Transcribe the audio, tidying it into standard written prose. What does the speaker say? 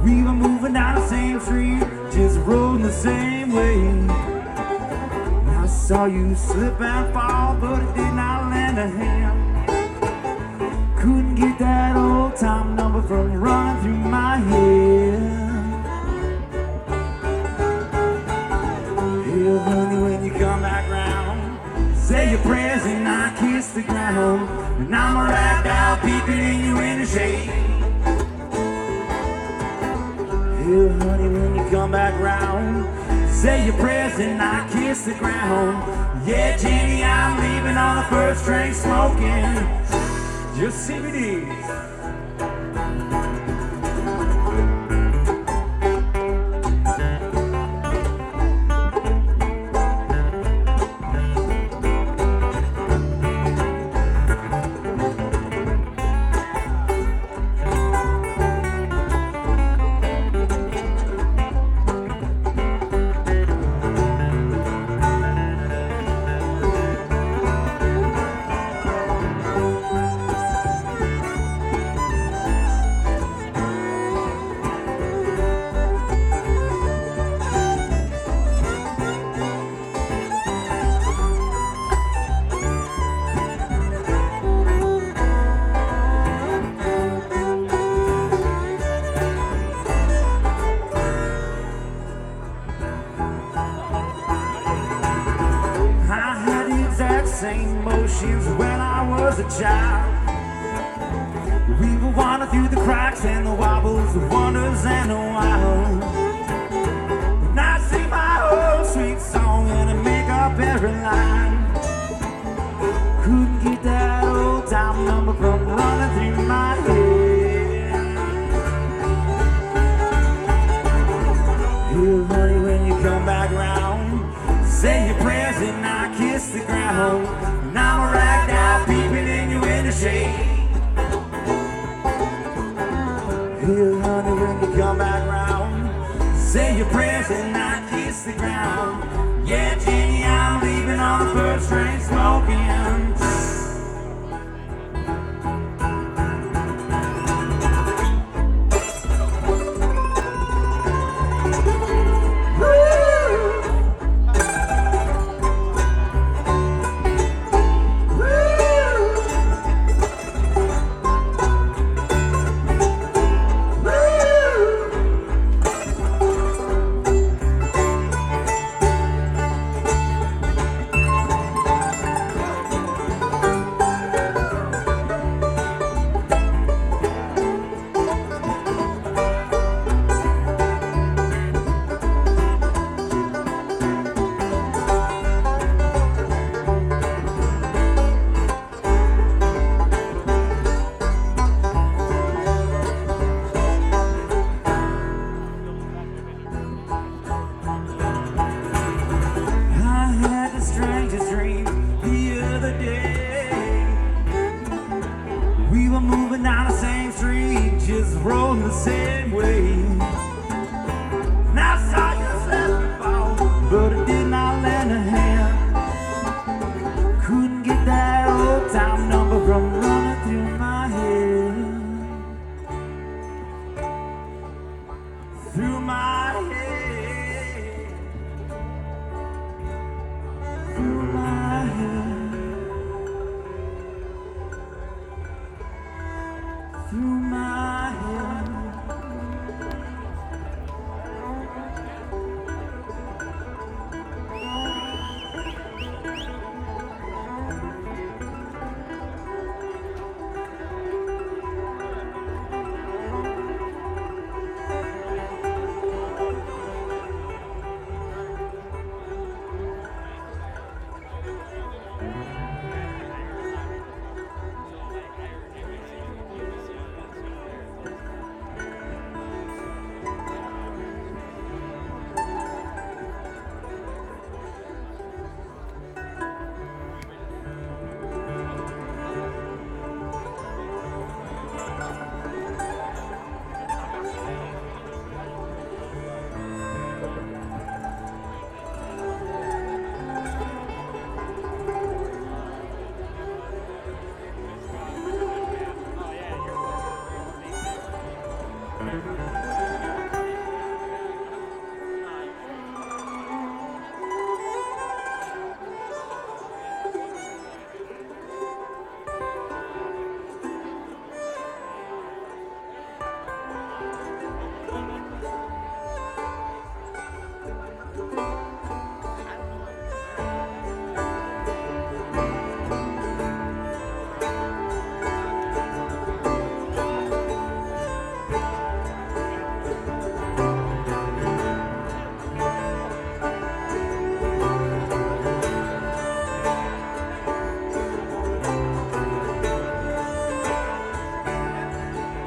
We were moving down the same street, just rolling the same way. I saw you slip and fall, but it did not lend a hand. Couldn't get that old time number from running through my head. Hey, honey, when you come back round, say your prayers and I kiss the ground. And I'm right now peeping in your window shade. Hey, honey, when you come back round, say your prayers and I kiss the ground. Yeah, Jenny, I'm leaving on the first train smoking just CBDs. Same emotions when I was a child. We were wandering through the cracks and the wobbles, the wonders and the wild. And I sing my whole sweet song and I make up every line. Couldn't get that old time number from running through my head. Hey, honey, when you come back round, say your prayers and I kiss the ground. And I'm right now peeping in your window shade. Hey, honey, when you come back round, say your prayers and I kiss the ground. Yeah, Jenny, I'm leaving on the first train smoking. We were moving down the same street, just rolling the same way. And I saw you slip and fall, but it did not lend a hand. Couldn't get that old time number from running through my head. Through my